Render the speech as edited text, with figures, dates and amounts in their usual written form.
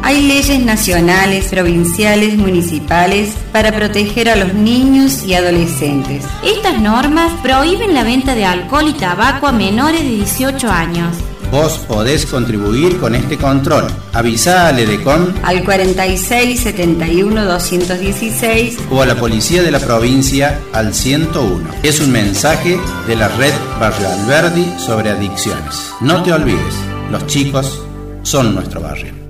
Hay leyes nacionales, provinciales, municipales para proteger a los niños y adolescentes. Estas normas prohíben la venta de alcohol y tabaco a menores de 18 años. Vos podés contribuir con este control. Avisá a Ledecom al 46 71 216 o a la policía de la provincia al 101. Es un mensaje de la Red Barrio Alberdi sobre adicciones. No te olvides, los chicos son nuestro barrio.